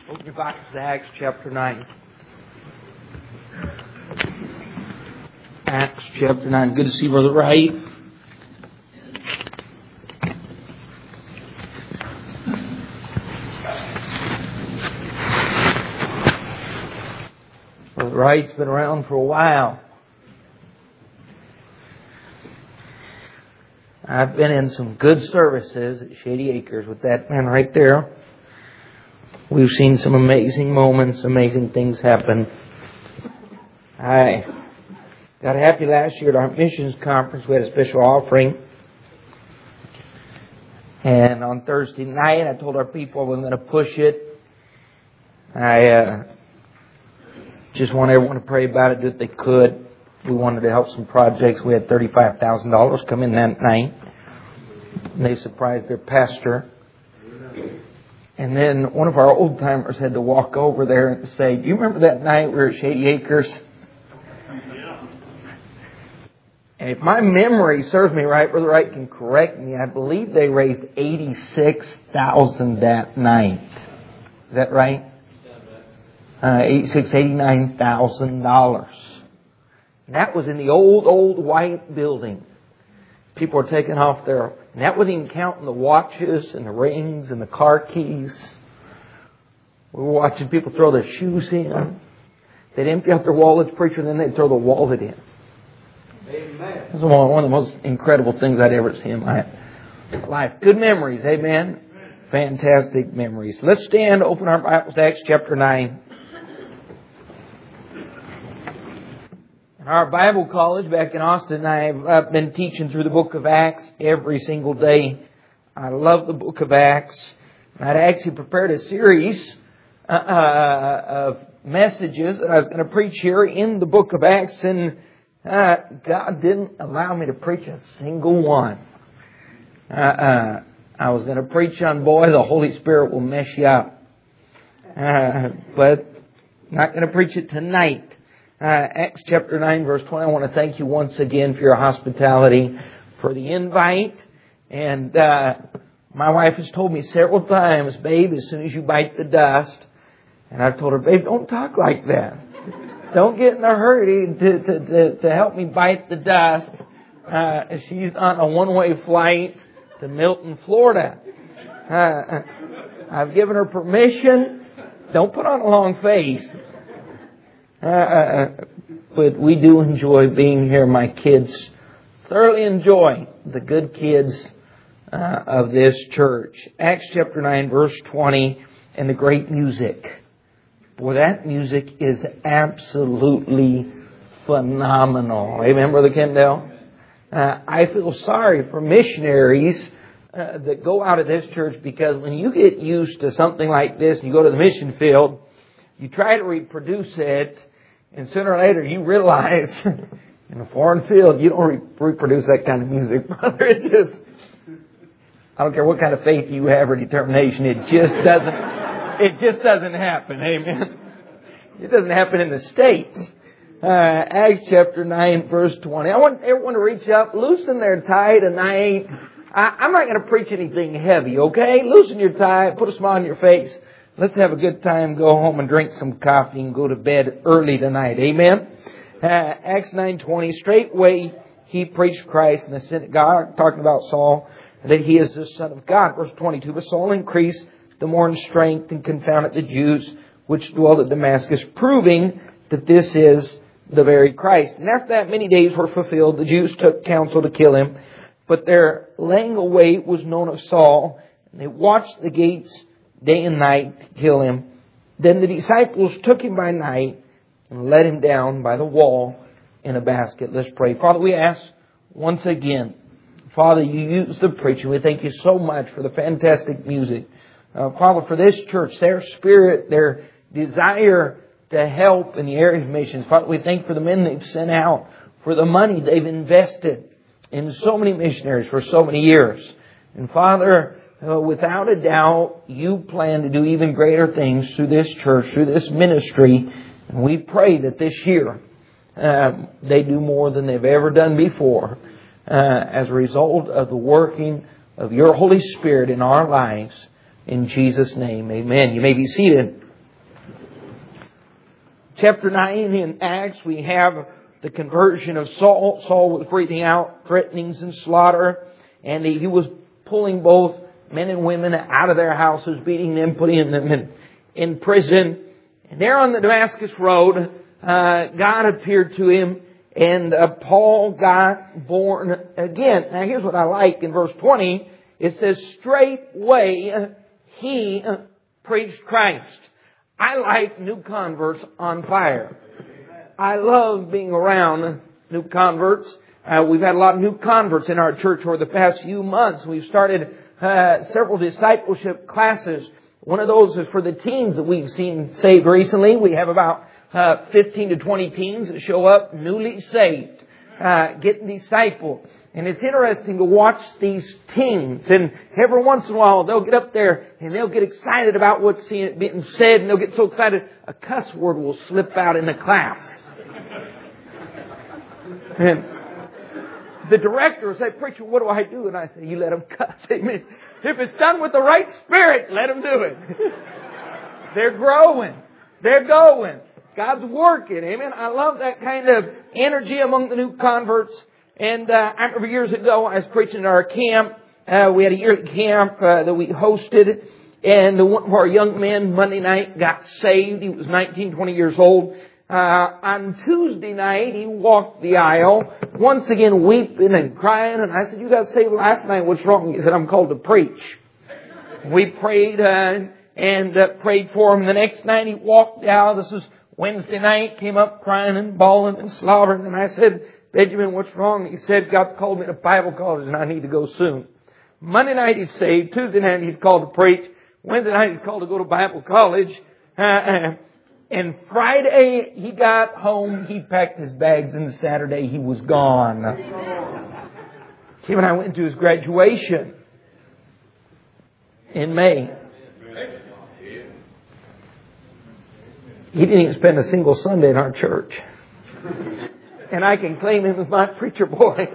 Open your Bibles to Acts chapter 9. Acts chapter 9. Good to see Brother Wright. Brother Wright's been around for a while. I've been in some good services at Shady Acres with that man right there. We've seen some amazing moments, amazing things happen. I got happy last year at our missions conference. We had a special offering. And on Thursday night, I told our people I wasn't going to push it. I just want everyone to pray about it, do what they could. We wanted to help some projects. We had $35,000 come in that night. And they surprised their pastor. And then one of our old timers had to walk over there and say, "Do you remember that night we were at Shady Acres?" And if my memory serves me right, Brother Wright can correct me, I believe they raised $86,000 that night. Is that right? $89,000. That was in the old white building. People were taking off their... And that wasn't even counting the watches and the rings and the car keys. We were watching people throw their shoes in. They'd empty out their wallets, preacher, and then they'd throw the wallet in. Amen. It was one of the most incredible things I'd ever seen in my life. Good memories, amen? Fantastic memories. Let's stand, open our Bibles to Acts chapter 9. In our Bible college back in Austin, I've been teaching through the book of Acts every single day. I love the book of Acts. I'd actually prepared a series of messages that I was going to preach here in the book of Acts, and God didn't allow me to preach a single one. I was going to preach on, boy, the Holy Spirit will mess you up. But not going to preach it tonight. Acts chapter 9 verse 20. I want to thank you once again for your hospitality, for the invite. And my wife has told me several times, "Babe, as soon as you bite the dust," and I've told her, "Babe, don't talk like that. Don't get in a hurry to help me bite the dust." She's on a one-way flight to Milton, Florida. I've given her permission. Don't put on a long face. But we do enjoy being here. My kids thoroughly enjoy the good kids of this church. Acts chapter 9 verse 20, and the great music. Boy, that music is absolutely phenomenal. Amen, Brother Kendall? I feel sorry for missionaries that go out of this church, because when you get used to something like this and you go to the mission field, you try to reproduce it, and sooner or later you realize in a foreign field you don't reproduce that kind of music, brother. It just, I don't care what kind of faith you have or determination, it just doesn't happen. Amen. It doesn't happen in the States. Acts chapter 9 verse 20. I want everyone to reach up, loosen their tie tonight. I'm not going to preach anything heavy, okay? Loosen your tie, put a smile on your face. Let's have a good time, go home and drink some coffee and go to bed early tonight. Amen? Acts 9:20, straightway he preached Christ in the synagogue, talking about Saul, that he is the Son of God. Verse 22, but Saul increased the more in strength and confounded the Jews which dwelled at Damascus, proving that this is the very Christ. And after that many days were fulfilled, the Jews took counsel to kill him, but their laying await was known of Saul, and they watched the gates day and night to kill him. Then the disciples took him by night and let him down by the wall in a basket. Let's pray. Father, we ask once again, Father, you use the preaching. We thank you so much for the fantastic music. Father, for this church, their spirit, their desire to help in the area of missions. Father, we thank you for the men they've sent out, for the money they've invested in so many missionaries for so many years. And Father, without a doubt, you plan to do even greater things through this church, through this ministry. And we pray that this year they do more than they've ever done before as a result of the working of your Holy Spirit in our lives. In Jesus' name, amen. You may be seated. chapter 9 in Acts, we have the conversion of Saul. Saul was breathing out threatenings and slaughter. And he was pulling both men and women out of their houses, beating them, putting them in prison. And there on the Damascus Road, God appeared to him, and Paul got born again. Now here's what I like in verse 20. It says, straightway he preached Christ. I like new converts on fire. I love being around new converts. We've had a lot of new converts in our church over the past few months. We've started several discipleship classes. One of those is for the teens that we've seen saved recently. We have about 15 to 20 teens that show up newly saved, getting discipled. And it's interesting to watch these teens. And every once in a while they'll get up there and they'll get excited about what's being said. And they'll get so excited a cuss word will slip out in the class. And the director will say, preacher, what do I do? And I say, you let them cuss. Amen. If it's done with the right spirit, let them do it. They're growing. They're going. God's working. Amen. I love that kind of energy among the new converts. And I remember years ago, I was preaching at our camp. We had a yearly camp that we hosted. And one of our young men Monday night got saved. He was 19, 20 years old. On Tuesday night, he walked the aisle, once again weeping and crying. And I said, you got saved last night. What's wrong? He said, I'm called to preach. We prayed and prayed for him. The next night, he walked the aisle. This was Wednesday night. Came up crying and bawling and slobbering. And I said, Benjamin, what's wrong? He said, God's called me to Bible college and I need to go soon. Monday night, he's saved. Tuesday night, he's called to preach. Wednesday night, he's called to go to Bible college. And Friday, he got home, he packed his bags, and Saturday, he was gone. Tim and I went to his graduation in May. He didn't even spend a single Sunday in our church. And I can claim him as my preacher boy.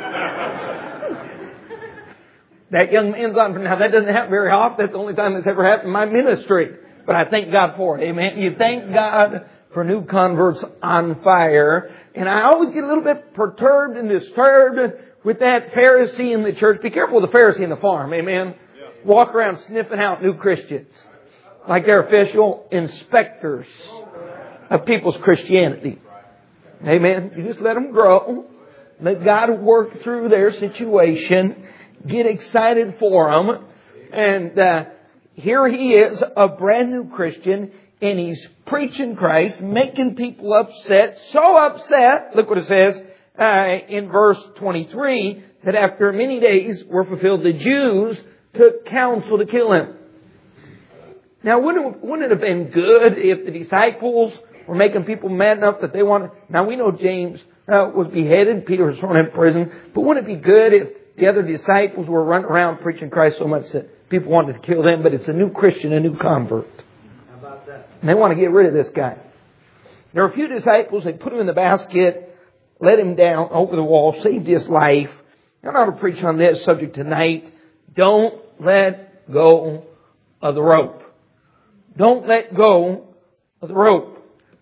That young man's on. Now, that doesn't happen very often. That's the only time that's ever happened in my ministry. But I thank God for it. Amen. You thank God for new converts on fire. And I always get a little bit perturbed and disturbed with that Pharisee in the church. Be careful with the Pharisee in the farm. Amen. Yeah. Walk around sniffing out new Christians. Like they're official inspectors of people's Christianity. Amen. You just let them grow. Let God work through their situation. Get excited for them. And here he is, a brand new Christian, and he's preaching Christ, making people upset. So upset, look what it says in verse 23, that after many days were fulfilled, the Jews took counsel to kill him. Now, wouldn't it have been good if the disciples were making people mad enough that they wanted... Now, we know James was beheaded. Peter was thrown in prison. But wouldn't it be good if the other disciples were running around preaching Christ so much that people wanted to kill them? But it's a new Christian, a new convert. How about that? And they want to get rid of this guy. There were a few disciples. They put him in the basket, let him down over the wall, saved his life. I'm not going to preach on this subject tonight. Don't let go of the rope. Don't let go of the rope.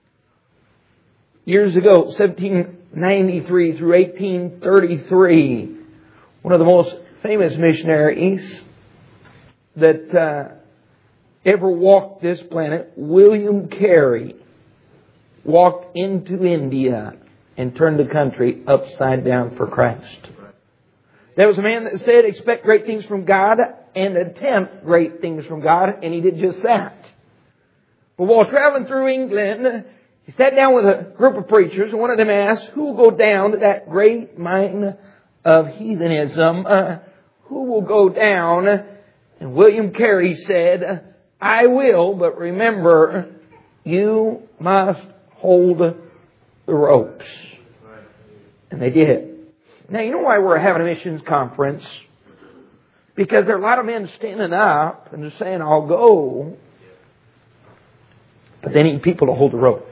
Years ago, 1793 through 1833, one of the most famous missionaries that ever walked this planet, William Carey, walked into India and turned the country upside down for Christ. There was a man that said, expect great things from God and attempt great things from God, and he did just that. But while traveling through England, he sat down with a group of preachers, and one of them asked, who will go down to that great mine of heathenism? Who will go down? And William Carey said, I will, but remember, you must hold the ropes. And they did. Now, you know why we're having a missions conference? Because there are a lot of men standing up and just saying, I'll go. But they need people to hold the ropes.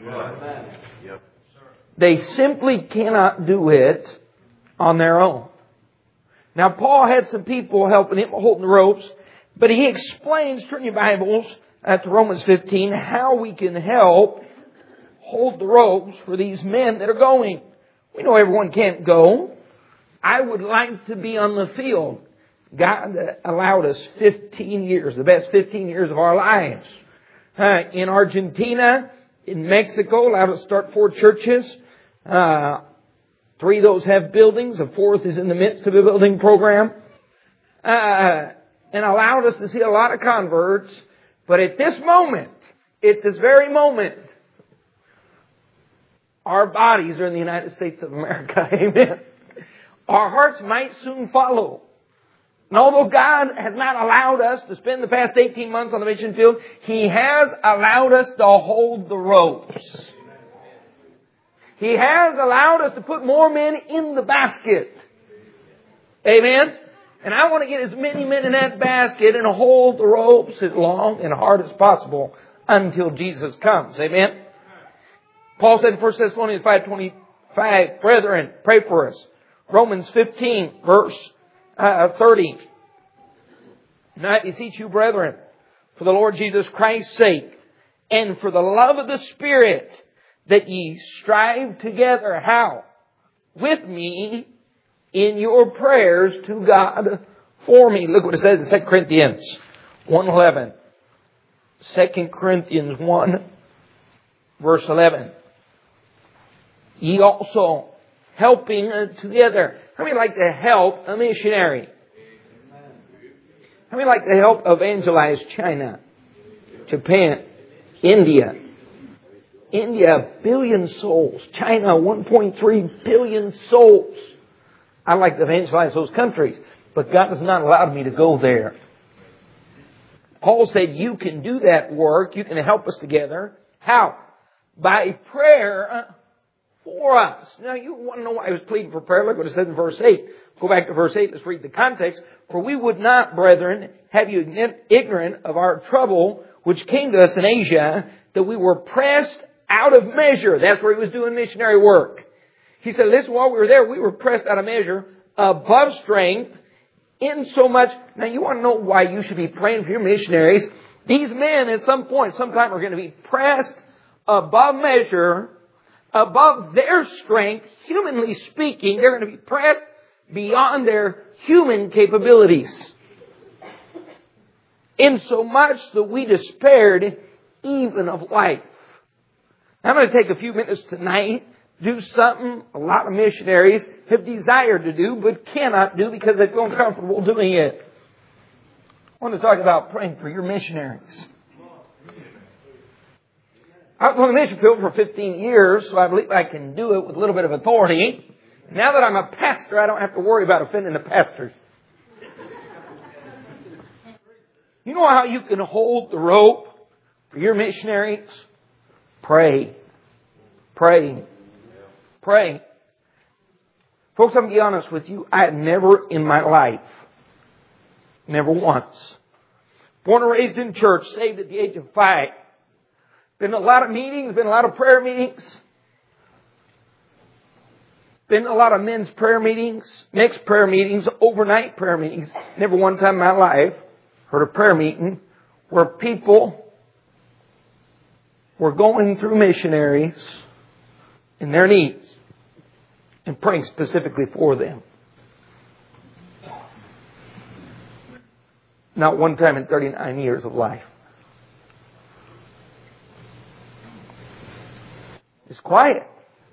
They simply cannot do it on their own. Now, Paul had some people helping him holding the ropes, but he explains, turn your Bibles to Romans 15, how we can help hold the ropes for these men that are going. We know everyone can't go. I would like to be on the field. God allowed us 15 years, the best 15 years of our lives. In Argentina, in Mexico, allowed us to start 4 churches. 3 of those have buildings. A 4th is in the midst of a building program. And allowed us to see a lot of converts. But at this very moment, our bodies are in the United States of America. Amen. Our hearts might soon follow. And although God has not allowed us to spend the past 18 months on the mission field, He has allowed us to hold the ropes. He has allowed us to put more men in the basket. Amen? And I want to get as many men in that basket and hold the ropes as long and hard as possible until Jesus comes. Amen? Paul said in 1 Thessalonians 5:25, brethren, pray for us. Romans 15, verse 30. And I beseech you, brethren, for the Lord Jesus Christ's sake, and for the love of the Spirit, that ye strive together. How? With me in your prayers to God for me. Look what it says in 2 Corinthians 1:11. 2 Corinthians 1, verse 11. Ye also helping together. How many like to help a missionary? How many like to help evangelize China, Japan, India? India, 1 billion souls. China, 1.3 billion souls. I like to evangelize those countries, but God has not allowed me to go there. Paul said, you can do that work. You can help us together. How? By prayer for us. Now, you want to know why I was pleading for prayer? Look what it says in verse 8. Go back to verse 8. Let's read the context. For we would not, brethren, have you ignorant of our trouble which came to us in Asia, that we were pressed out of measure. That's where he was doing missionary work. He said, listen, while we were there, we were pressed out of measure, above strength, in so much. Now, you want to know why you should be praying for your missionaries. These men, at some point, sometime, are going to be pressed above measure, above their strength, humanly speaking. They're going to be pressed beyond their human capabilities. In so much that we despaired even of life. Now, I'm going to take a few minutes tonight, do something a lot of missionaries have desired to do, but cannot do because they feel uncomfortable doing it. I want to talk about praying for your missionaries. I was on the mission field for 15 years, so I believe I can do it with a little bit of authority. Now that I'm a pastor, I don't have to worry about offending the pastors. You know how you can hold the rope for your missionaries? Pray. Pray. Pray. Folks, I'm going to be honest with you. I have never in my life, never once, born and raised in church, saved at the age of 5. Been a lot of meetings, been a lot of prayer meetings. Been a lot of men's prayer meetings, mixed prayer meetings, overnight prayer meetings. Never one time in my life heard a prayer meeting where people were going through missionaries and their needs and praying specifically for them. Not one time in 39 years of life. It's quiet.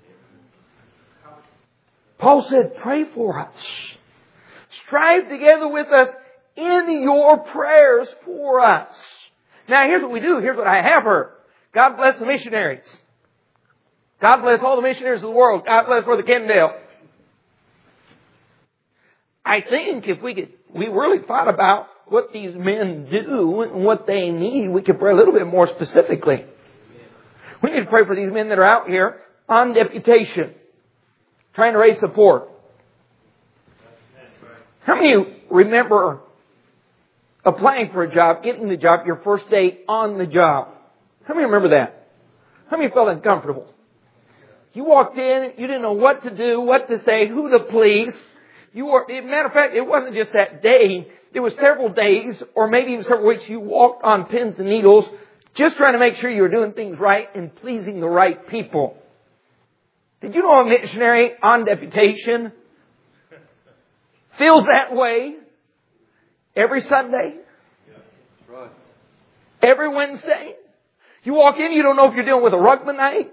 Paul said, pray for us. Strive together with us in your prayers for us. Now, here's what we do. Here's what I have heard. God bless the missionaries. God bless all the missionaries of the world. God bless Brother Kendall. I think if we really thought about what these men do and what they need, we could pray a little bit more specifically. We need to pray for these men that are out here on deputation, trying to raise support. How many of you remember applying for a job, getting the job, your first day on the job? How many remember that? How many felt uncomfortable? You walked in, you didn't know what to do, what to say, who to please. Matter of fact, it wasn't just that day. It was several days, or maybe even several weeks. You walked on pins and needles, Just trying to make sure you were doing things right and pleasing the right people. Did you know a missionary on deputation feels that way every Sunday? Every Wednesday? You walk in, you don't know if you're dealing with a Ruckmanite,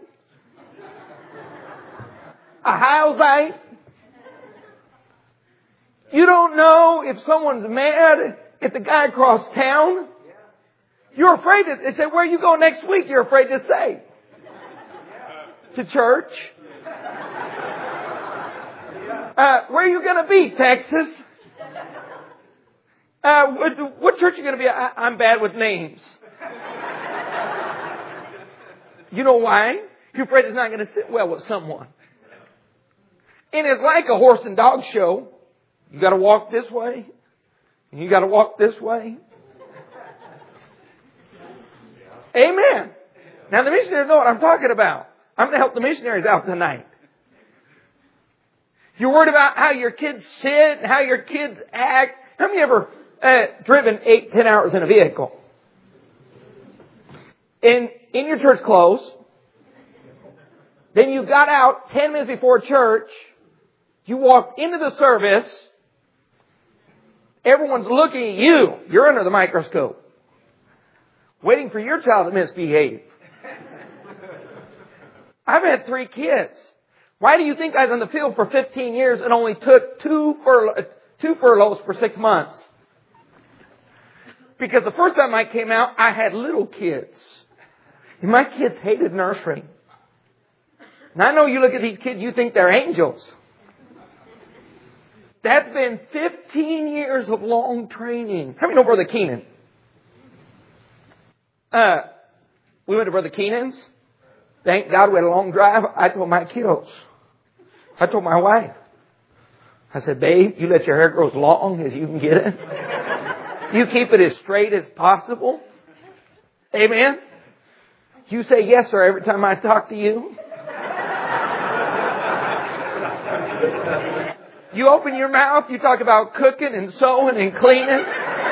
a Heilsite. You don't know if someone's mad if the guy across town. You're afraid to, they say, where you go next week? You're afraid to say. To church. Where are you going to be? Texas. What church are you going to be? I'm bad with names. You know why? You're afraid it's not going to sit well with someone. And it's like a horse and dog show. You got to walk this way. And you got to walk this way. Amen. Now the missionaries know what I'm talking about. I'm going to help the missionaries out tonight. You're worried about how your kids sit and how your kids act. How many ever driven 8-10 hours in a vehicle? In your church clothes. Then you got out 10 minutes before church. You walked into the service. Everyone's looking at you. You're under the microscope. Waiting for your child to misbehave. I've had 3 kids. Why do you think I was in the field for 15 years and only took two furloughs for 6 months? Because the first time I came out, I had little kids. And my kids hated nursery. And I know you look at these kids, you think they're angels. That's been 15 years of long training. How many know Brother Keenan? We went to Brother Keenan's. Thank God we had a long drive. I told my kiddos. I told my wife. I said, babe, you let your hair grow as long as you can get it. You keep it as straight as possible. Amen. You say yes, sir, every time I talk to you. You open your mouth, you talk about cooking and sewing and cleaning.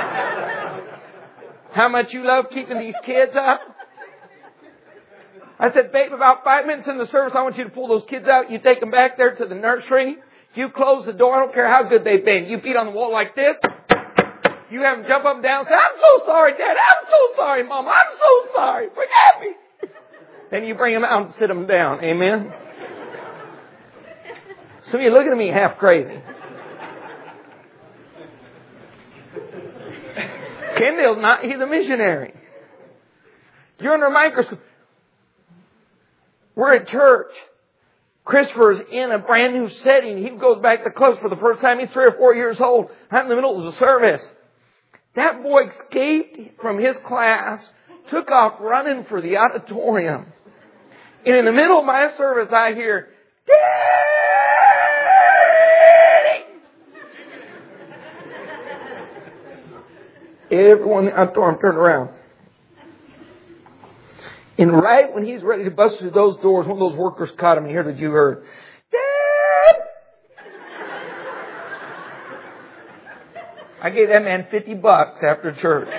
How much you love keeping these kids up. I said, babe, about 5 minutes in the service, I want you to pull those kids out. You take them back there to the nursery. You close the door. I don't care how good they've been. You beat on the wall like this. You have them jump up and down and say, I'm so sorry, Dad. I'm so sorry, Mom. I'm so sorry. Forgive me. Then you bring them out and sit them down. Amen. Some of you looking at me half crazy. Kendall's not, he's a missionary. You're under a microscope. We're at church. Christopher's in a brand new setting. He goes back to clubs for the first time. He's 3 or 4 years old. I'm in the middle of the service. That boy escaped from his class, took off running for the auditorium. And in the middle of my service, I hear, everyone in the auditorium turned around. And right when he's ready to bust through those doors, one of those workers caught him and heard what you heard. Dad! I gave that man $50 after church.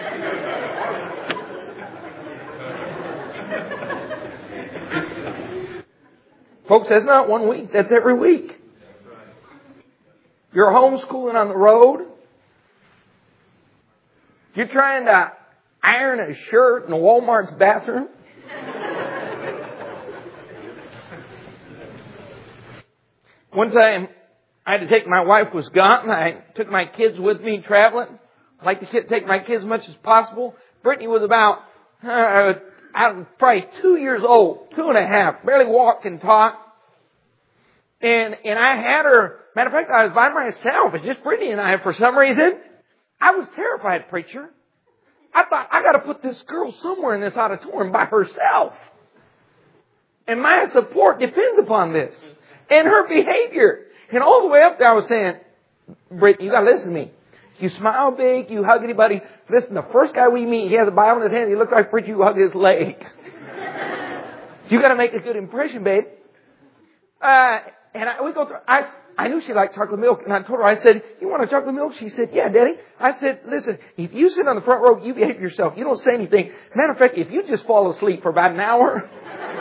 Folks, that's not 1 week. That's every week. You're homeschooling on the road. You're trying to iron a shirt in a Walmart's bathroom. One time, I had to take, my wife was gone, and I took my kids with me traveling. I like to take my kids as much as possible. Brittany was about, probably 2 years old, 2.5, barely walked and talked. And I had her, matter of fact, I was by myself, it's just Brittany and I, for some reason. I was terrified, preacher. I thought, I got to put this girl somewhere in this auditorium by herself. And my support depends upon this. And her behavior. And all the way up there I was saying, Britt, you got to listen to me. You smile big, you hug anybody. Listen, the first guy we meet, he has a Bible in his hand, he looks like preacher, you hug his leg. You got to make a good impression, babe. And we go through, I knew she liked chocolate milk, and I told her, I said, you want a chocolate milk? She said, yeah, Daddy. I said, listen, if you sit on the front row, you behave yourself. You don't say anything. Matter of fact, if you just fall asleep for about an hour,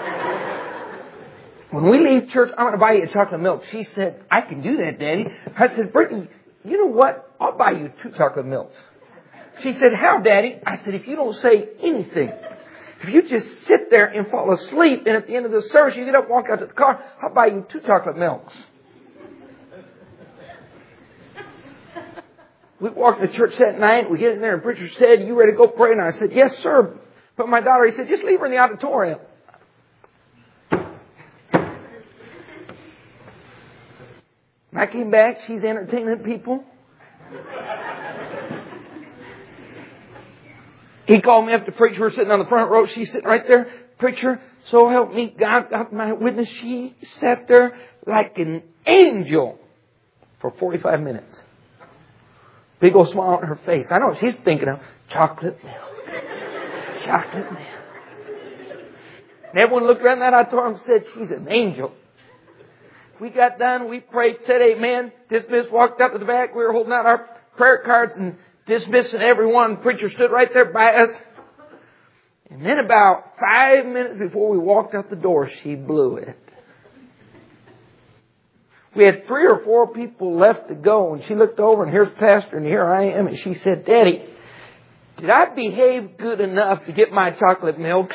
when we leave church, I'm going to buy you a chocolate milk. She said, I can do that, Daddy. I said, Brittany, you know what? I'll buy you 2 chocolate milks. She said, how, Daddy? I said, if you don't say anything, if you just sit there and fall asleep, and at the end of the service, you get up and walk out to the car, I'll buy you 2 chocolate milks. We walked to church that night. We get in there, and the preacher said, you ready to go pray? And I said, yes, sir. But my daughter, he said, just leave her in the auditorium. When I came back, she's entertaining people. He called me up to preach. We're sitting on the front row. She's sitting right there. Preacher, so help me God, got my witness. She sat there like an angel for 45 minutes. Big old smile on her face. I know what she's thinking of. Chocolate milk. Chocolate milk. And everyone looked around that auditorium and said, she's an angel. We got done. We prayed, said amen, dismissed, walked out to the back. We were holding out our prayer cards and dismissing everyone. The preacher stood right there by us. And then about 5 minutes before we walked out the door, she blew it. We had 3 or 4 people left to go, and she looked over, and here's Pastor, and here I am, and she said, Daddy, did I behave good enough to get my chocolate milks?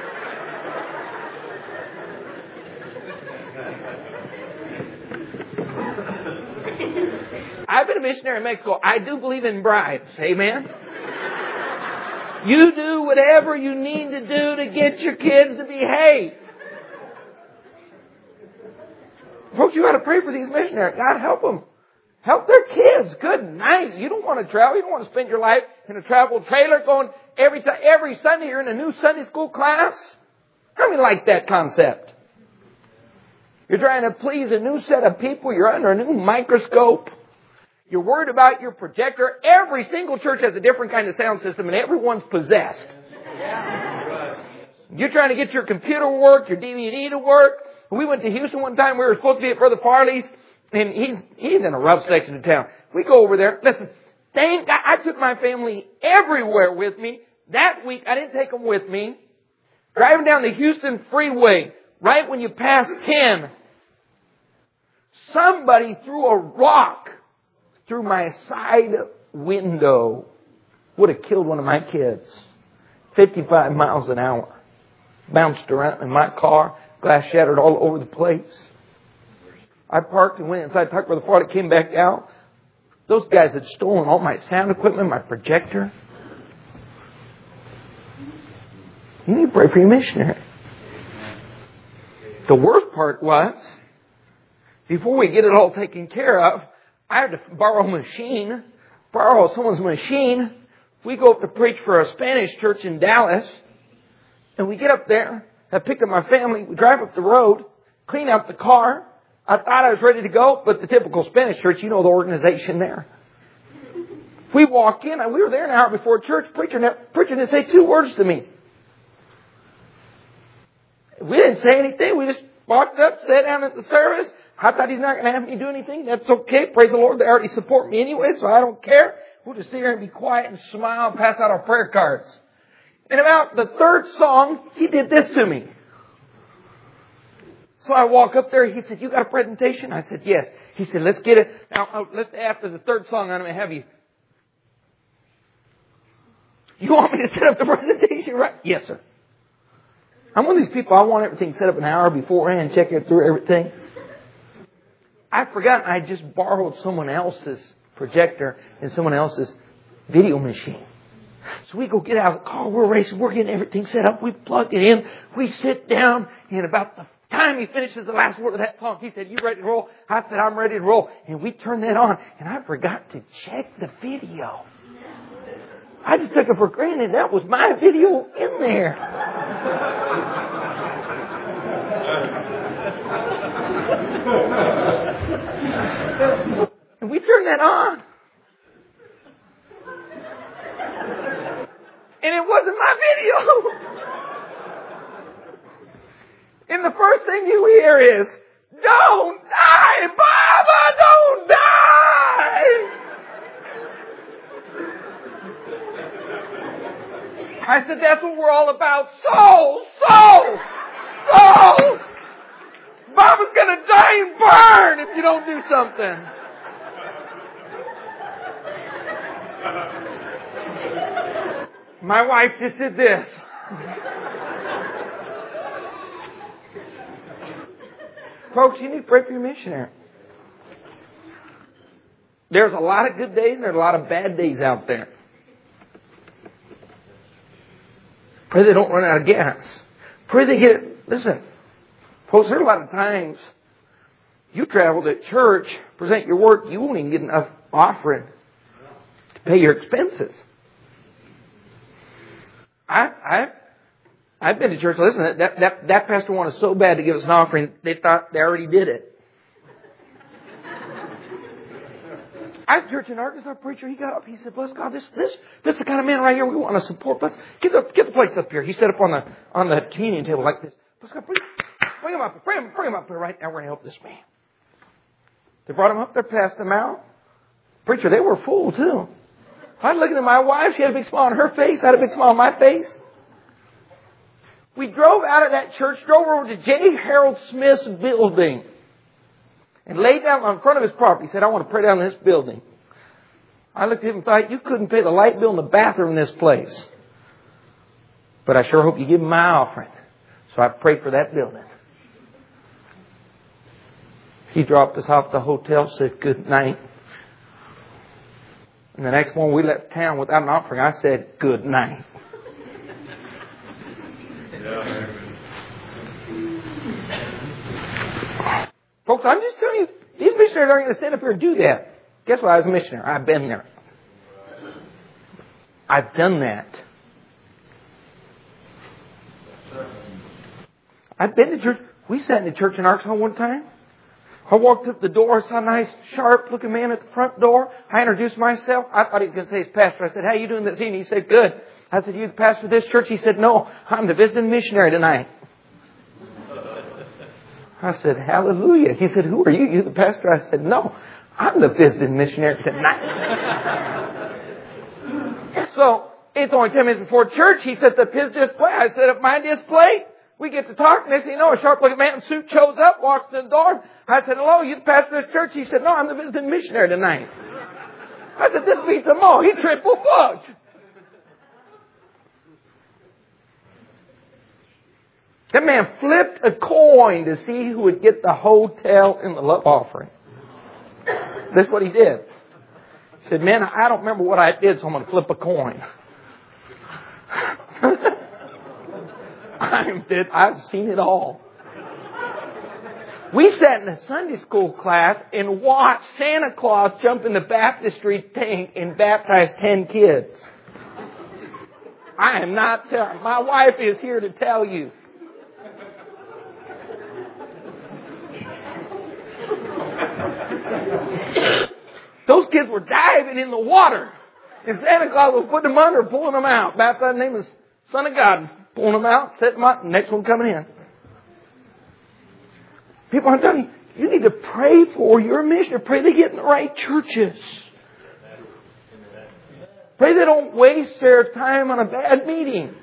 I've been a missionary in Mexico. I do believe in bribes. Amen? You do whatever you need to do to get your kids to behave. Folks, you got to pray for these missionaries. God help them. Help their kids. Good night. You don't want to travel. You don't want to spend your life in a travel trailer going every Sunday you're in a new Sunday school class. How many like that concept? You're trying to please a new set of people. You're under a new microscope. You're worried about your projector. Every single church has a different kind of sound system, and everyone's possessed. You're trying to get your computer to work, your DVD to work. We went to Houston one time. We were supposed to be at Brother Farley's, and he's in a rough section of town. We go over there. Listen, thank God I took my family everywhere with me. That week, I didn't take them with me. Driving down the Houston freeway, right when you pass 10, somebody threw a rock through my side window. Would have killed one of my kids. 55 miles an hour. Bounced around in my car. Glass shattered all over the place. I parked and went inside, talked with the father, came back out. Those guys had stolen all my sound equipment, my projector. You need to pray for your missionary. The worst part was, before we get it all taken care of, I had to borrow someone's machine. We go up to preach for a Spanish church in Dallas. And we get up there. I picked up my family. We drive up the road, clean out the car. I thought I was ready to go, but the typical Spanish church, you know the organization there. We walk in, and we were there an hour before church. Preacher didn't say 2 words to me. We didn't say anything. We just walked up, sat down at the service. I thought he's not going to have me do anything. That's okay. Praise the Lord. They already support me anyway, so I don't care. We'll just sit here and be quiet and smile and pass out our prayer cards. And about the 3rd song, he did this to me. So I walk up there. He said, you got a presentation? I said, yes. He said, let's get it. Now, after the 3rd song, I'm going to have you. You want me to set up the presentation, right? Yes, sir. I'm one of these people, I want everything set up an hour beforehand, check it through everything. I forgot I just borrowed someone else's projector and someone else's video machine. So we go get out of the car, we're racing, we're getting everything set up, we plug it in, we sit down, and about the time he finishes the last word of that song, he said, you ready to roll? I said, I'm ready to roll. And we turned that on, and I forgot to check the video. I just took it for granted that was my video in there. And we turned that on. And it wasn't my video. And the first thing you hear is, Don't die, Baba! Don't die! I said, that's what we're all about. Souls! Baba's going to die and burn if you don't do something. My wife just did this. Folks, you need to pray for your missionary. There's a lot of good days and there's a lot of bad days out there. Pray they don't run out of gas. Pray they get... Listen, folks, there are a lot of times you travel to church, present your work, you won't even get enough offering to pay your expenses. I've been to church. Listen, that pastor wanted so bad to give us an offering, they thought they already did it. I was at church in Arkansas, preacher. He got up. He said, "Bless God, this is the kind of man right here we want to support. But get the plates up here." He set up on the communion table like this. Bless God, bring him up. Bring him up here right now. We're going to help this man. They brought him up there, passed him out. Preacher, they were full too. I was looking at my wife. She had a big smile on her face. I had a big smile on my face. We drove out of that church, drove over to J. Harold Smith's building, and laid down on front of his property. He said, "I want to pray down in this building." I looked at him and thought, you couldn't pay the light bill in the bathroom in this place. But I sure hope you give him my offering. So I prayed for that building. He dropped us off at the hotel, said good night. And the next morning we left town without an offering. I said good night. Folks, I'm just telling you, these missionaries aren't going to stand up here and do that. Guess what? I was a missionary. I've been there. I've done that. I've been to church. We sat in the church in Arkansas one time. I walked up the door. I saw a nice, sharp-looking man at the front door. I introduced myself. I thought he was going to say he's pastor. I said, "How you doing this evening?" He said, "Good." I said, "You the pastor of this church?" He said, "No, I'm the visiting missionary tonight." I said, "Hallelujah." He said, "Who are you? You the pastor?" I said, "No, I'm the visiting missionary tonight." So, it's only 10 minutes before church. He sets up his display. I set up my display. We get to talk. Next thing you know, a sharp-looking man in a suit shows up, walks in the door. I said, "Hello, you the pastor of the church?" He said, "No, I'm the visiting missionary tonight." I said, "This beats them all. He triple booked." That man flipped a coin to see who would get the hotel and the love offering. That's what he did. He said, "Man, I don't remember what I did, so I'm going to flip a coin." I've seen it all. We sat in a Sunday school class and watched Santa Claus jump in the baptistry tank and baptize 10 kids. I am not telling. My wife is here to tell you. Those kids were diving in the water. And Santa Claus was putting them under, pulling them out. Baptized in the name of the Son of God. Pulling them out, setting them up, next one coming in. People, I'm telling you, you need to pray for your missionary. Pray they get in the right churches. Pray they don't waste their time on a bad meeting.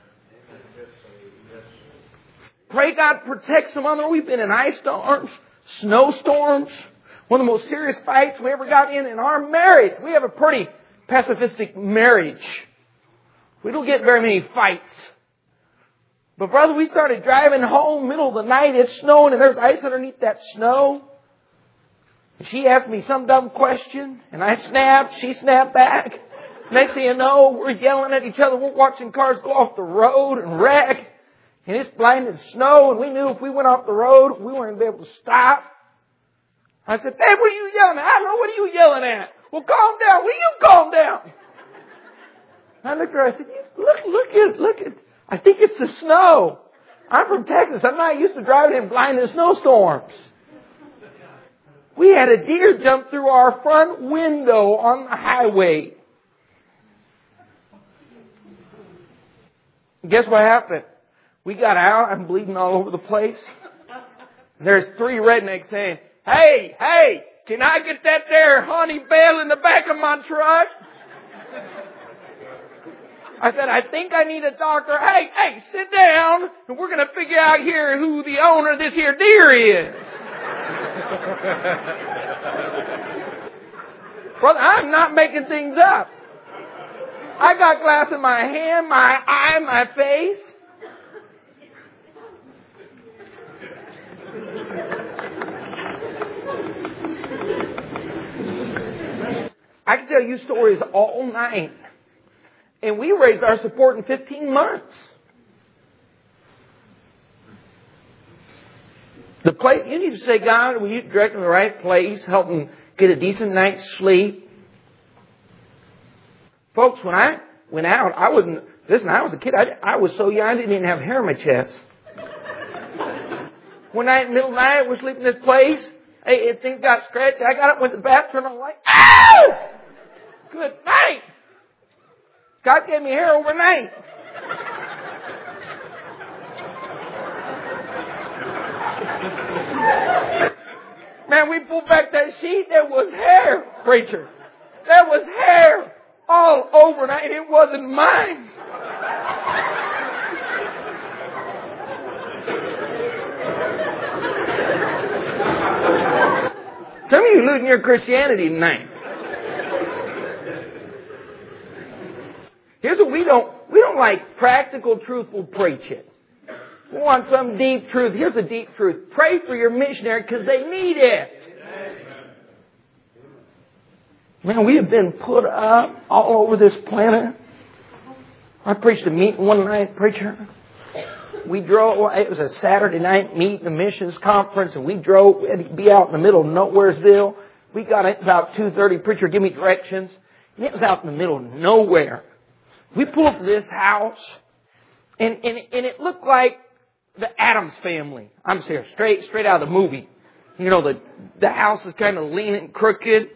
Pray God protects them on there. We've been in ice storms, snowstorms. One of the most serious fights we ever got in our marriage. We have a pretty pacifistic marriage. We don't get very many fights. But brother, we started driving home, middle of the night, it's snowing, and there's ice underneath that snow. And she asked me some dumb question, and I snapped, she snapped back. Next thing you know, we're yelling at each other, we're watching cars go off the road and wreck. And it's blinding snow, and we knew if we went off the road, we weren't going to be able to stop. I said, "Babe, what are you yelling at?" "I don't know, what are you yelling at?" "Well, calm down. Will you calm down?" I looked at her, I said, look at, I think it's the snow. I'm from Texas. I'm not used to driving in blinding snowstorms. We had a deer jump through our front window on the highway. Guess what happened? We got out. I'm bleeding all over the place. There's 3 rednecks saying, hey, can I get that there honey bell in the back of my truck? I said, I think I need a doctor. Hey, sit down, and we're going to figure out here who the owner of this here deer is. Brother, I'm not making things up. I got glass in my hand, my eye, my face. I can tell you stories all night. And we raised our support in 15 months. The place, you need to say, God, will you direct them to the right place, help them get a decent night's sleep? Folks, when I went out, I was a kid. I was so young, I didn't even have hair on my chest. One night in the middle of the night, we're sleeping in this place. Hey, things got scratched. I got up, went to the bathroom, and I'm like, ow! Good night! God gave me hair overnight. Man, we pulled back that sheet. There was hair, preacher. There was hair all over, and it wasn't mine. Some of you losing your Christianity tonight. Here's what we don't like practical, truthful preaching. We want some deep truth. Here's the deep truth. Pray for your missionary because they need it. Man, we have been put up all over this planet. I preached a meeting one night, preacher. We drove, it was a Saturday night meeting, a missions conference, and we drove, we had to be out in the middle of Nowheresville. We got it about 2:30. Preacher, give me directions. And it was out in the middle of nowhere. We pulled up to this house, and it looked like the Addams Family. I'm serious, straight out of the movie. You know, the house is kind of leaning crooked.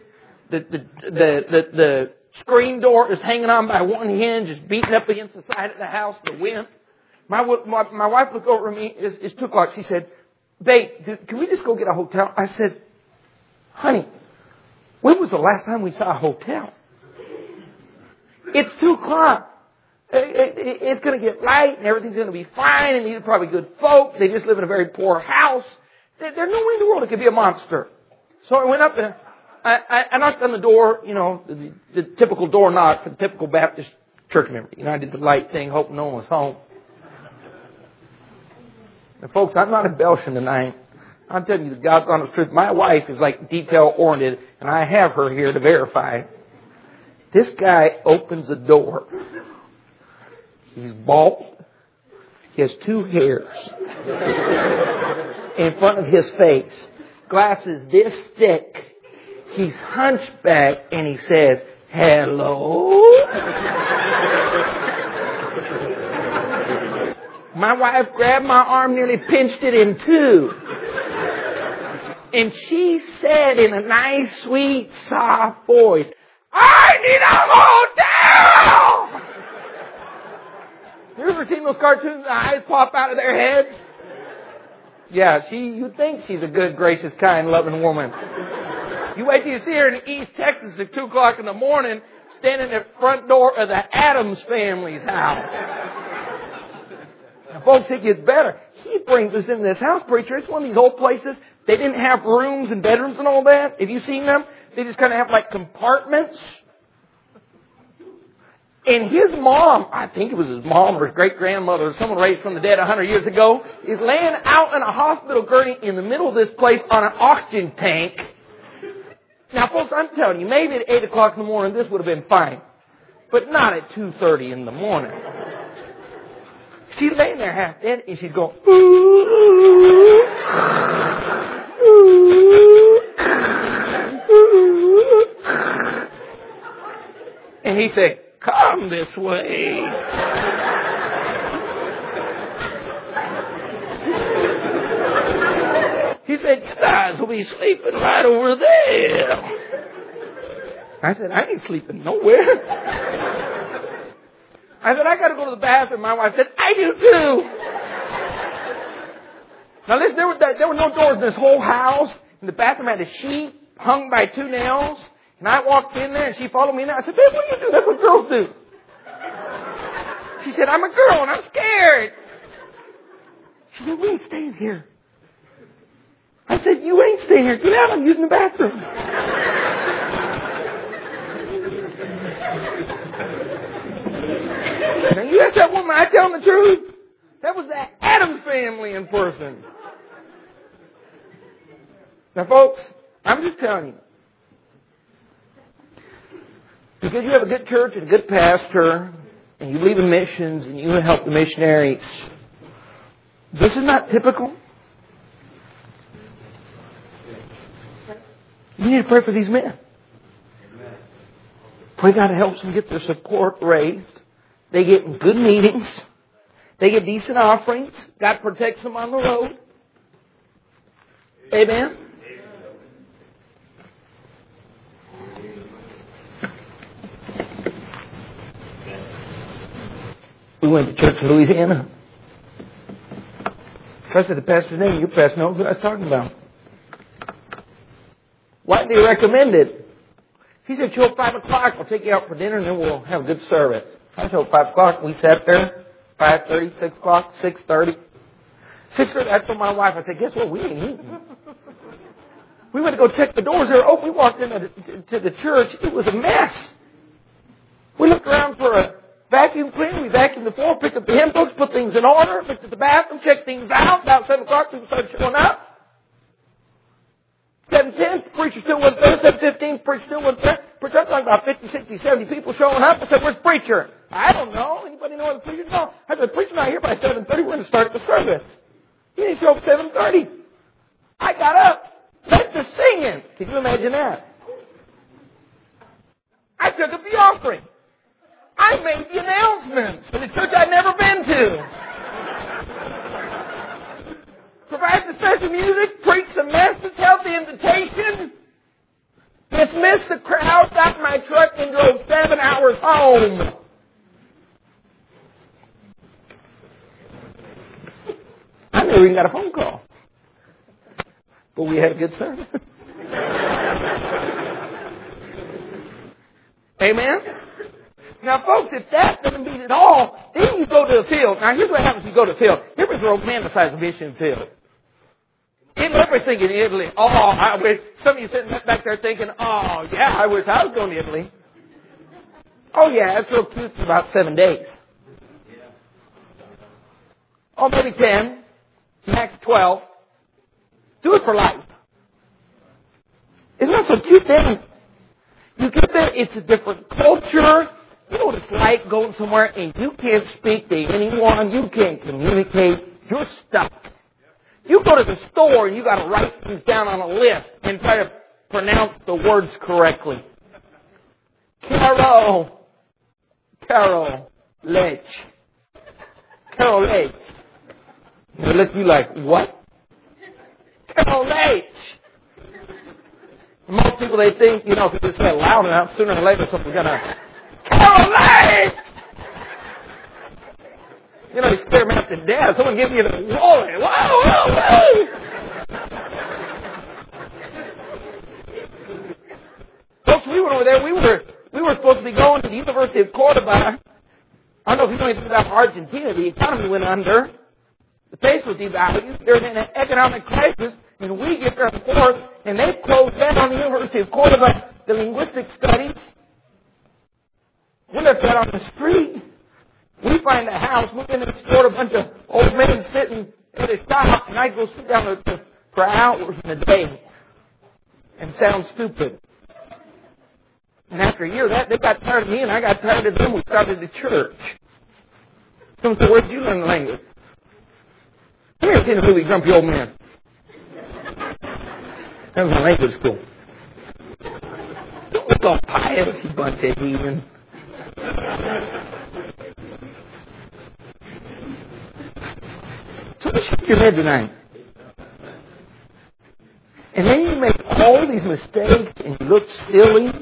The screen door is hanging on by one hinge, it's beating up against the side of the house, the wind. My wife looked over at me, it's 2 o'clock, she said, babe, can we just go get a hotel? I said, honey, when was the last time we saw a hotel? It's 2 o'clock. It's going to get light and everything's going to be fine and these are probably good folk. They just live in a very poor house. There's no way in the world it could be a monster. So I went up and I knocked on the door, you know, the typical door knock for the typical Baptist church member. You know, I did the light thing, hoping no one was home. And folks, I'm not embellishing tonight. I'm telling you the God's honest truth. My wife is like detail oriented and I have her here to verify. This guy opens the door. He's bald. He has 2 hairs in front of his face. Glasses this thick. He's hunchback and he says, hello? My wife grabbed my arm, nearly pinched it in 2. And she said in a nice, sweet, soft voice, I need a hotel! You ever seen those cartoons? The eyes pop out of their heads? Yeah, you think she's a good, gracious, kind, loving woman. You wait till you see her in East Texas at 2 o'clock in the morning, standing at the front door of the Addams family's house. Now, folks, it gets better. He brings us in this house, preacher. It's one of these old places. They didn't have rooms and bedrooms and all that. Have you seen them? They just kind of have like compartments. And his mom, I think it was his mom or his great-grandmother or someone raised from the dead 100 years ago, is laying out in a hospital gurney in the middle of this place on an oxygen tank. Now, folks, I'm telling you, maybe at 8 o'clock in the morning this would have been fine. But not at 2:30 in the morning. She's laying there half dead and she's going, ooh, ooh, ooh. And he said, come this way. He said, you guys will be sleeping right over there. I said, I ain't sleeping nowhere. I said, I got to go to the bathroom. My wife said, I do too. Now listen, there were no doors in this whole house. And the bathroom had a sheet hung by 2 nails. And I walked in there and she followed me in there. I said, babe, what do you do? That's what girls do. She said, I'm a girl and I'm scared. She said, we ain't staying here. I said, you ain't staying here. Get out. I'm using the bathroom. Now you ask that woman, I tell them the truth. That was the Adams family in person. Now folks, I'm just telling you. Because you have a good church and a good pastor, and you believe in missions, and you help the missionaries, this is not typical. You need to pray for these men. Pray God helps them get their support raised. They get good meetings. They get decent offerings. God protects them on the road. Amen? We went to church in Louisiana. I said the pastor's name. Your pastor knows what I was talking about. Why did he recommend it? He said, show up 5 o'clock. I'll take you out for dinner and then we'll have a good service. I showed up 5 o'clock. We sat there. 5:30, 6 o'clock, 6:30. 6:30, I told my wife, I said, guess what? We ain't eating. We went to go check the doors. They were open. We walked into the church. It was a mess. We looked around for a vacuum cleaner. We vacuumed the floor, picked up the hymn books, put things in order, looked at the bathroom, checked things out. About 7 o'clock, people started showing up. 7:10, preacher still wasn't there. 7:15, preacher still wasn't there. Preacher, I'm talking about 50, 60, 70 people showing up. I said, where's the preacher? I don't know. Anybody know where the preacher's going? I said, the preacher's not here by 7:30. We're going to start the service. He didn't show up at 7:30. I got up. Led the singing. Can you imagine that? I took up the offering. I made the announcements for the church I'd never been to. Provided the special music, preached the message, held the invitation, dismissed the crowd, got in my truck, and drove 7 hours home. I never even got a phone call. But we had a good service. Amen? Now, folks, if that doesn't beat it all, then you go to the field. Now, here's what happens when you go to the field. Here was a romanticized mission field. Everybody's thinking Italy. Oh, I wish. Some of you sitting back there thinking, oh, yeah, I wish I was going to Italy. Oh, yeah, it's real cute for about 7 days. Oh, maybe 10. Max 12. Do it for life. Isn't that so cute then? You get there, it's a different culture. You know what it's like going somewhere and you can't speak to anyone. You can't communicate. You're stuck. You go to the store and you got to write things down on a list and try to pronounce the words correctly. Carol Lech. Carol Lech. They look at you like, what? Carol Lech. Most people, they think, if you just say it loud enough, sooner or later something's going to, Carol Lech! You scare me up to death. Someone give you the whoa, whoa, whoa. Folks, we went over there. We were supposed to be going to the University of Cordoba. I don't know if you know anything about Argentina. The economy went under. The peso devalued. They're in an economic crisis. And we get there on the 4th, and they've closed down the University of Cordoba the linguistic studies. We left that on the street. We find a house, move in and explore a bunch of old men sitting at a shop, and I go sit down for hours in a day and sound stupid. And after a year of that, they got tired of me, and I got tired of them. We started a church. Someone said, where did you learn the language? Come here and see the movie Grumpy Old Man. That was my language school. Don't look all pious, you bunch of heathen. So shake your head tonight. And then you make all these mistakes and you look silly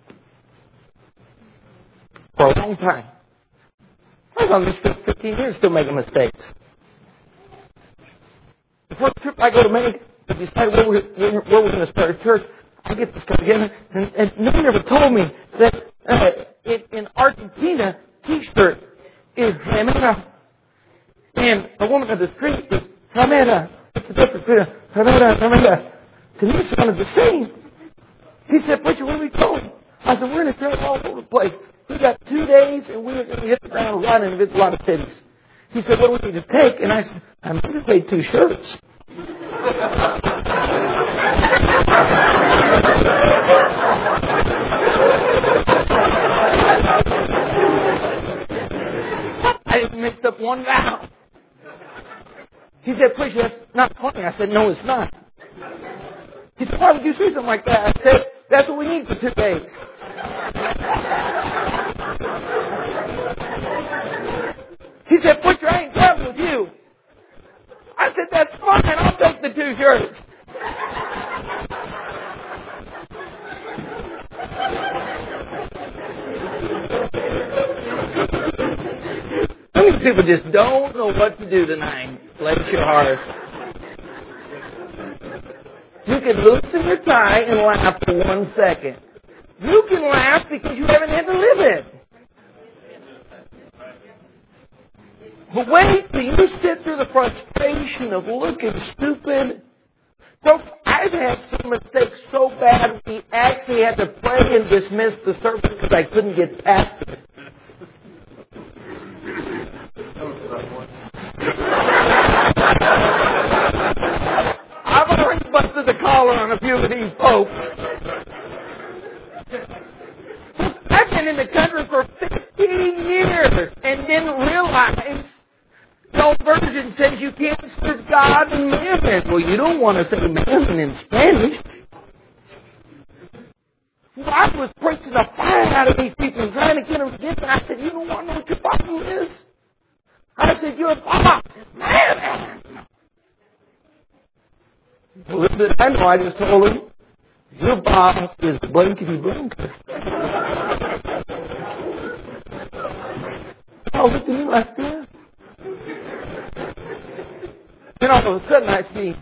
for a long time. I was on this for 15 years still making mistakes. first trip I go to make, I decided where we're going to start a church. I get this guy together, and no one ever told me that in Argentina, T-shirt is remera. And a woman of the street is remera. What's the difference between remera? To me, it sounded the same. He said, "Preacher, what are we told?" I said, "We're going to travel all over the place. We got 2 days, and we're going to hit the ground running and visit a lot of cities." He said, "What do we need to take?" And I said, "I'm going to take 2 shirts." I just mixed up one vowel. He said, "Preacher, that's not funny." I said, "No, it's not." He said, "Why would you say something like that?" I said, "That's what we need for 2 days." He said, "Preacher, I ain't traveling with you." I said, "That's fine. I'll take the 2 shirts." Some of these people just don't know what to do tonight. Bless your heart. You can loosen your tie and laugh for 1 second. You can laugh because you haven't had to live it. But wait till you sit through the frustration of looking stupid. Folks, I've had some mistakes so bad we actually had to pray and dismiss the service because I couldn't get past it. I've already busted the collar on a few of these folks. I've been in the country for 15 years and didn't realize the old version says you can't serve God and mammon. Well, you don't want to say mammon in Spanish. Well, I was preaching the fire out of these people and trying to get them to get it. I said, "You don't want to know what your problem is?" I said, "You're a boss, man." Well, I know. I just told him, "Your boss is blankety blanker." Oh, look at me like that. Then all of a sudden I see,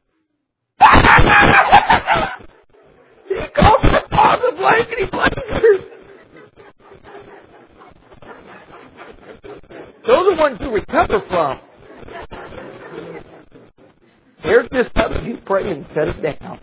he calls my boss a blankety blanker. Those are the ones you recover from. There's just something you pray and set it down.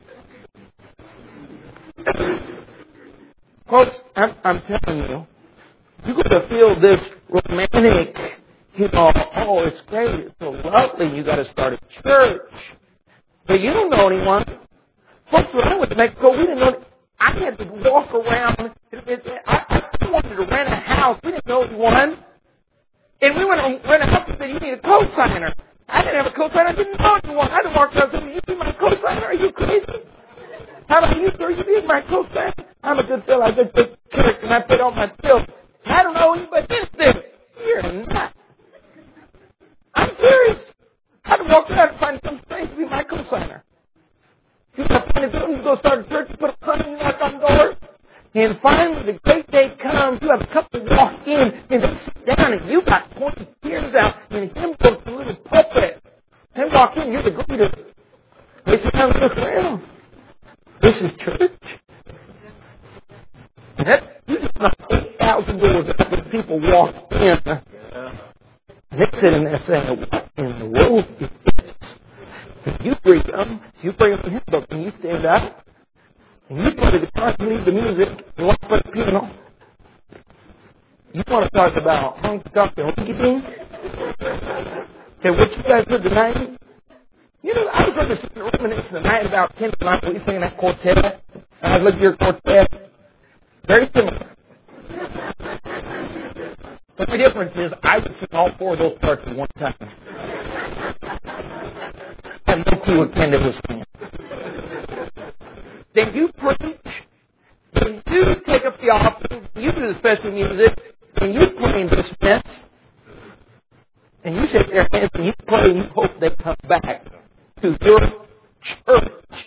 Folks, I'm telling you, you're going to feel this romantic, oh, it's great, it's so lovely, you got to start a church. But you don't know anyone. Folks, when I went to Mexico, we didn't know, I had to walk around. I wanted to rent a house. We didn't know anyone. And we went to rent a house and said, "You need a co-signer." I didn't have a co-signer. I didn't know anyone. I didn't walk around and say, "You be my co-signer? Are you crazy? How about you, sir? You be my co-signer? I'm a good fellow. I go to church and I paid all my bills. I don't know anybody this thing." You're nuts. I'm serious. I had to walk around and find some strange to be my co-signer. You got to find a building, you go start a church, you put a sign, you knock on doors. And finally, the great day comes, you have a couple walk in, and they sit down, and you got pointing tears out, and him goes to a little pulpit. They walk in, you're the greeter. They sit down and look around. This is church. And you just knock 8,000 doors out when people walk in. And they sit in there saying, "What in the world is this?" And you greet them, you bring them to him, but when you stand up, and you play the guitar, you leave the music, you want to play the piano, you want to talk about honky-tonk. Okay, what you guys heard tonight? You know, I was going to sit and reminisce tonight about Ken and I. We sang that quartet. And I looked at your quartet. Very similar. But the difference is I would sing all 4 of those parts at one time. I have no clue what Ken was singing. Then you preach, then you take up the offering, you do the special music, and you play and dismiss, and you shake their hands and you pray and you hope they come back to your church.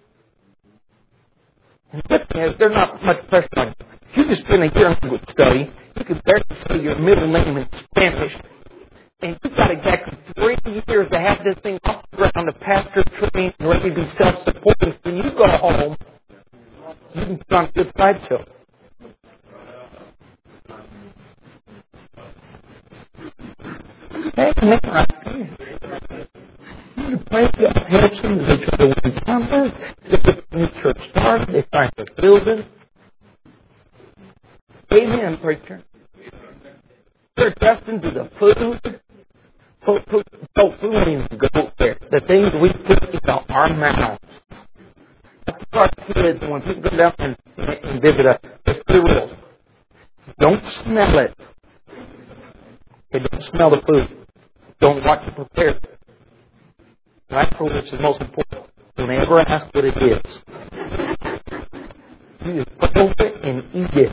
And the thing is, there's not much pressure on you. You just spend a year in language study, you can barely say your middle name in Spanish, And you've got exactly 3 years to have this thing off the ground, a pastor trained and ready to be self-supporting. When you go home, you can put on a good slideshow. Hey, man, you pray God helps them. They try to win converts. They get the new church started. They find the building. Amen, preacher. They're adjusting to the food. Food means go there. The things we put into our mouths. That's our kids, when people go down and visit us, it's real. Don't smell it. They don't smell the food. Don't watch it prepared. Right? For which is most important. Don't ever ask what it is. You just put over it and eat it.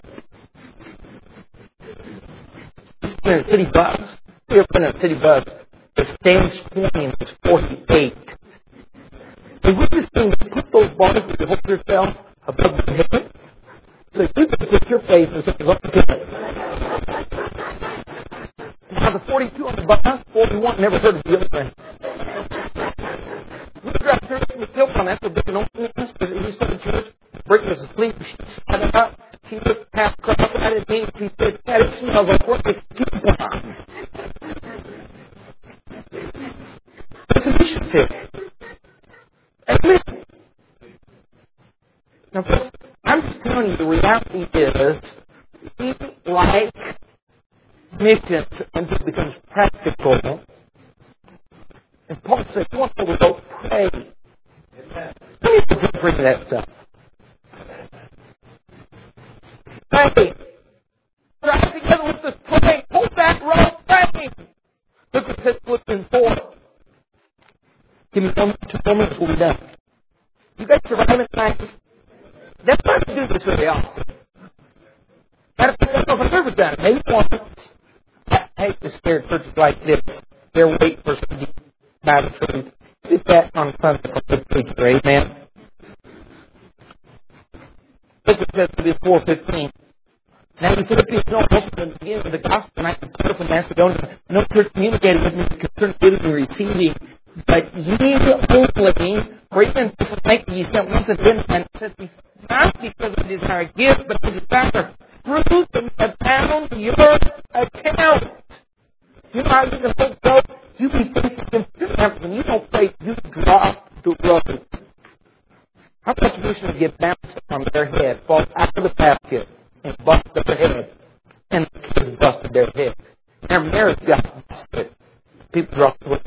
Just in a city bus. You ever been in a city bus? The stands 20 and it's 48. And we just need to put those bars where you hold yourself above your head. So you can put your face and something up to it. Now the 42 on the bus, 41 never heard of the other thing. We drive church and we still on that for big and open us, but he started church. Brick was asleep. She sat up. She looked half across at it and she said, "Dad, it smells like what is coupon." It's a mission field. Amen. Now, folks, I'm just telling you the reality is we like missions and it becomes practical. And Paul said, "You want to go pray." Let me bring that stuff. Pray. Drive together with this praying. Hold that rope. Praying. Look what it says Philippians 4. Give me 2 minutes, we'll be done. You guys survive at night. That's why we do this very often. Matter of fact, I don't know if I've ever done it. Maybe once. I hate the spirit churches like this. They're waiting for some deep Bible truth. Did that on Sunday for the preacher. Amen. Look what it says in 4:15. Now the Philippians know most of the beginning of the gospel, and I can put up in Macedonia. No church communicated with me concerning giving and receiving. But ye only, for even Thessalonica, ye sent once and then, and said, not because I desire a gift, but I desire fruit and abound your account. You know how you can hold God? You can think of them. When you don't pray, you drop the road. How much mission to get bounced on their head, fall out of the basket, and bust their head, and the kids busted their head. Their marriage got busted. People dropped the road.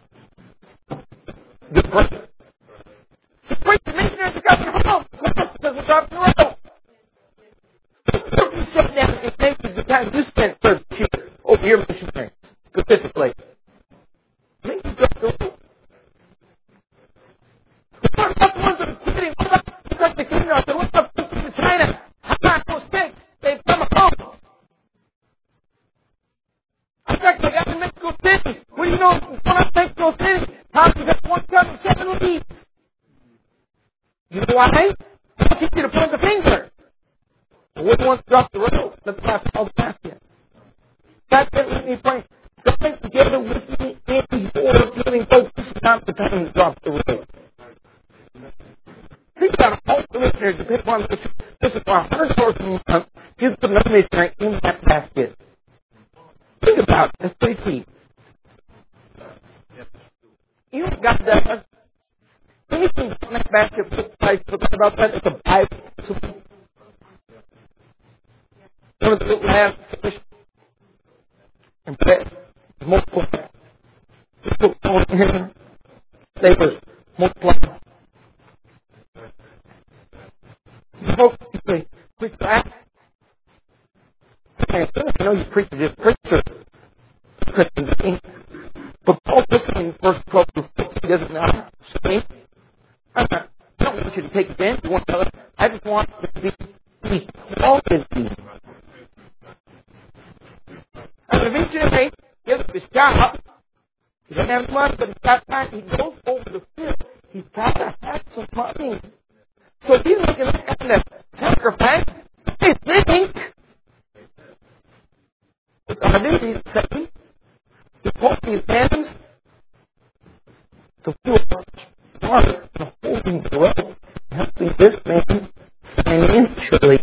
Good break. The preacher missionaries are coming home. Because we're dropping the road. The person shut down his name is the time you spent first year over your missionary, specifically. Maybe you dropped the road. What about the ones that are quitting? What about the kingdom? I said, what about the people in China? How about those kids? They've come home. In fact, they got in Mexico City. What do you know going on in Mexico City? How you got 177 leads? You know why? I don't teach you to point the finger. But we're the ones drop the road. That's why I call the basket. God said, let me pray. Join together with me in your giving folks. This is not the time to drop the road. Think about all the missionaries to pick one. This is for $100 a month. You put another missionary in that basket. Think about it. That's pretty cheap. You know what God does? Anything in that basket, forget about that. It's a Bible. One of the little labs, fish, and bread. Multiple. People going in here. They were multiplying. Folks, you say, preach that. I know you preach just preacher. Christian being. But Paul listening in verse 12 to 15 doesn't know. I don't want you to take advantage of one another. I just want to be equality. And eventually, he gives up his job. He doesn't have money, but he's got time. He goes over the field. He's got to have some money. So he's looking at the sacrifice. He's thinking, it's going to do these things. It's holding his hands. So we were part of holding the rope, helping this man financially.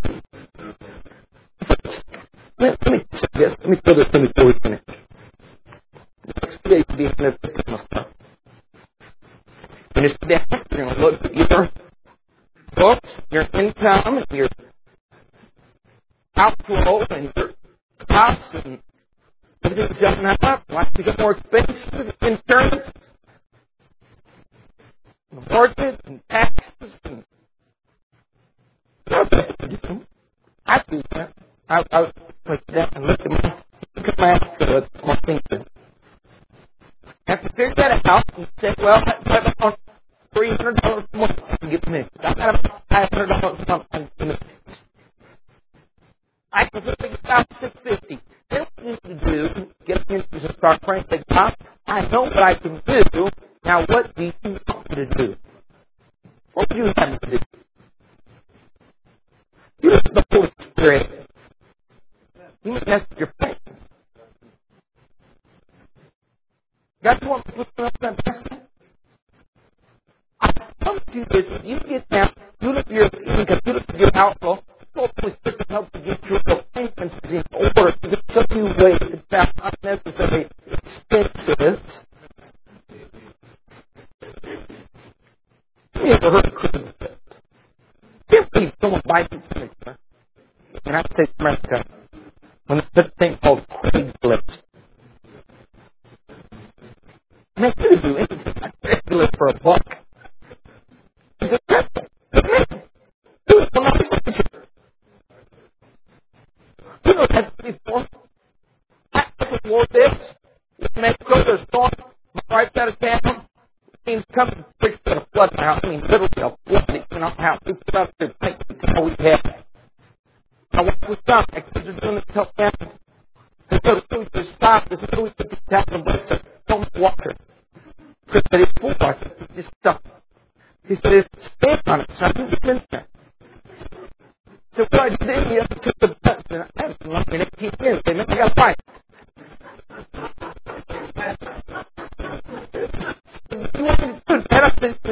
Let me say this. Let me throw this in before we finish. The next day to be in the Christmas time. When you sit down, you're going to look at your books, your income, and your outflow, and your costs, and everything's jumping up. Life to get more expensive, insurance, and mortgage, and taxes, and I do that. I was like that and look at my outflow, my thinking. After I figured that out, and said, well, that's about $300 a month to get mixed. I got about $500 a month to mix. I can just think about $650. Then what you need to do, get into and start praying, say, God, I know what I can do. Now what do you want me to do? What do you have me to do? You look at the Holy Spirit. You must ask your faith. God, you want me to look up that blessing? I promise you this, if you get down, you look at your income, you look at your outflow, the Holy Spirit can help you get your finances in order to show you ways to stop unnecessary expenses. Have you ever heard of Christmas? You ever see someone buy some furniture? And I say America, when there's a thing called Craigslist. Man, you can do anything like Craigslist for $1. It's incredible. Do it for nothing. You know that before. I before this. In Mexico, there's a storm. My wife's out of town. He's coming to a flood house. I mean, literally a flood in our house. We put up there, think that's all we had. My wife was stopped. My kids are doing it to help them. And so the food just stopped. As soon as we put the tap in the boat, said, don't water. Chris said, it's full water. Just stuff. He said, it's stamp on it. So I didn't get in there. So what I did, he took the button. And I had some luck in 18 minutes. They meant I got a fight. You want me to do that? I said,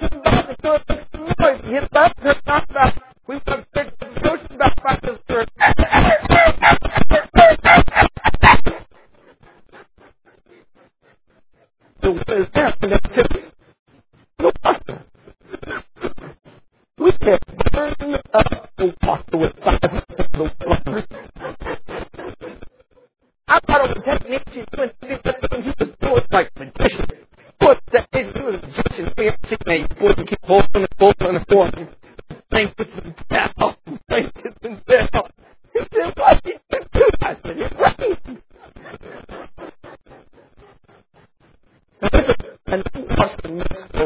hit it up, turn it off. We've got to take the ocean about 5 minutes for it. So what is that? And that's just no water. We can't burn up the water with 5 minutes of water. I thought it was a technique she went to do that thing. He was doing like a magician. What's that? He was a magician. We have to see now. You keep pulling and pulling. Think it's in down. Think it's in down. He said, why did you do that? I said, you're right. Now, there's a new pastor in Mexico